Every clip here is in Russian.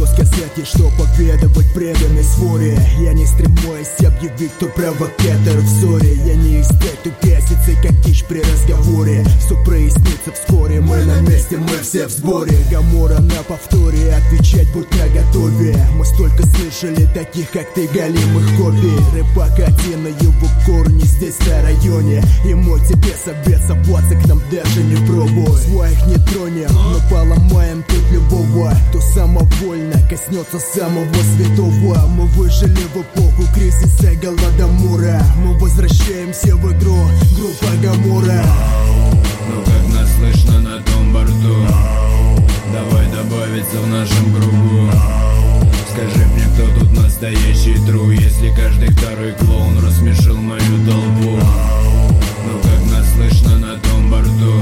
что сказать и что поведать преданной своре. Я не стремусь объявить, кто провокатор в ссоре. Я не из тех, кто гасится, как дичь при разговоре. Все прояснится вскоре, мы на месте, мы все в сборе. Гамора на повторе, отвечать будь наготове. Мы столько слышали таких, как ты, галимых копий. Рыбак один, на его корни здесь на районе. И мой тебе совет, соваться к нам даже не пробуй. Своих не тронем, но поломаем тут любого, кто самовольно коснется самого святого. Мы выжили в эпоху кризиса Голодомора. Мы возвращаемся в игру, группа Гамора. Ну как нас слышно на том борту? Давай добавиться в нашем кругу. Скажи мне, кто тут настоящий тру, если каждый второй клоун рассмешил мою толпу. Ну как нас слышно на том борту?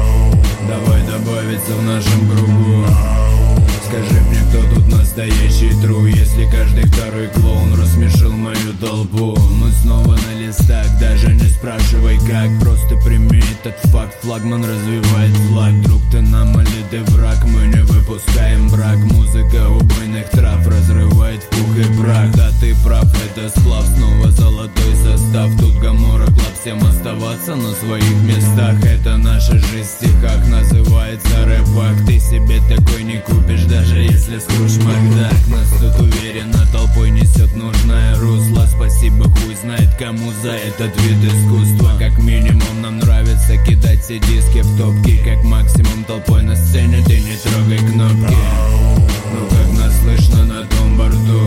Давай добавиться в нашем кругу. Скажи мне, кто тут настоящий тру, если каждый второй клоун рассмешил мою толпу. Мы снова на листах, даже не спрашивай как, просто прими этот факт. Флагман развивает флаг, друг ты нам или ты враг. Мы не выпускаем брак, музыка убойных трав разрывает в пух и прах. Да ты прав, это сплав, снова золотой состав. Тут Гамора Клаб, всем оставаться на своих местах. Это наша жизнь в стихах, называется рэп-ак. Ты себе такой не купишь, даже если Скрудж Макдак. Нас тут уверенно толпой несет нужное русло. Спасибо, хуй знает кому за этот вид искусства. Как минимум нам нравится кидать все диски в топки. Как максимум толпой на сцене ты не трогай кнопки. Ну как нас слышно на том борту?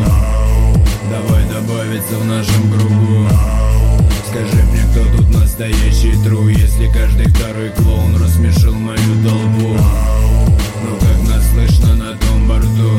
Давай добавиться в нашем кругу. Скажи мне, кто тут настоящий тру, если каждый второй клоун рассмешил мою толпу. Ну как нас слышно на том борту?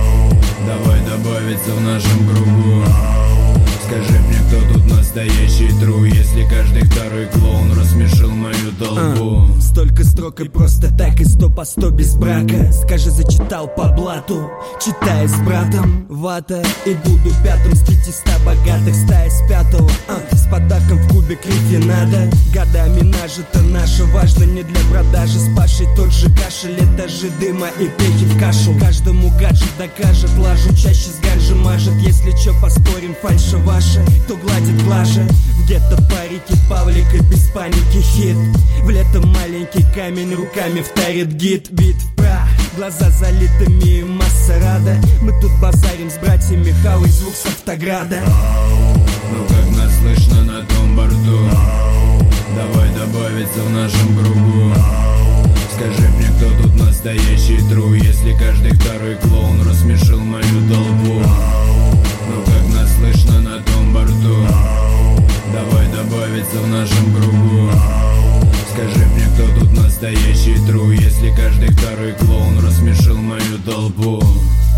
Давай добавиться в нашем кругу. Скажи мне, кто тут настоящий тру, если каждый второй клоун рассмешил мою толпу. Столько строк и просто так, и 100 по 100 без брака. Скажи, зачитал по блату, читая с братом. Вата, и буду пятым с 500 богатых, стая с пятого. С подарком в кубик лифе надо. Годами нажито наше, важно не для продажи. С Пашей тот же кашель, этажи дыма и печи в кашу. Каждому гаджет докажет, лажу чаще с ганжи мажет. Если чё, поспорим, фальша ваша, кто гладит глаже. Где-то парики Павлика, без паники хит. В лето маленький камень руками втарит гид. Бит в прах, глаза залитыми и масса рада. Мы тут базарим с братьями Хау и звук с автограда. Ну как нас слышно на том борту? Давай добавиться в нашем кругу. Скажи мне, кто тут настоящий тру, если каждый второй клоун рассмешил мою толпу. Ну как нас слышно на том борту? Давай добавиться в нашем кругу. Скажи мне, кто тут настоящий тру, если каждый второй клоун рассмешил мою толпу.